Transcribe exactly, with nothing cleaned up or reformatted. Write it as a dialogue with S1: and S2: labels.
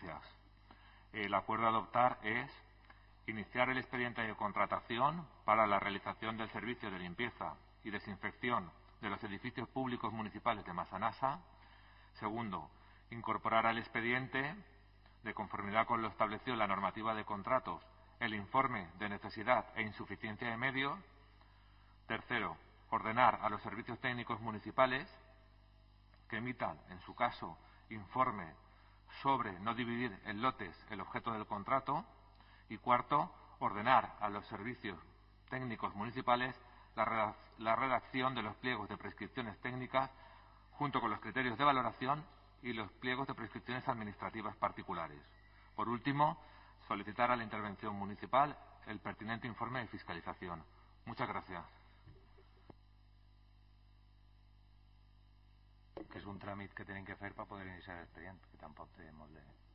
S1: gracias. El acuerdo a adoptar es iniciar el expediente de contratación para la realización del servicio de limpieza y desinfección de los edificios públicos municipales de Massanassa. Segundo, incorporar al expediente, de conformidad con lo establecido en la normativa de contratos, el informe de necesidad e insuficiencia de medios. Tercero, ordenar a los servicios técnicos municipales que emitan, en su caso, informe sobre no dividir en lotes el objeto del contrato. Y cuarto, ordenar a los servicios técnicos municipales la redacción de los pliegos de prescripciones técnicas junto con los criterios de valoración y los pliegos de prescripciones administrativas particulares. Por último, solicitar a la intervención municipal el pertinente informe de fiscalización. Muchas gracias.
S2: Que és un tràmit que tenen que fer per poder iniciar l'expedient, que tampoc té molt de...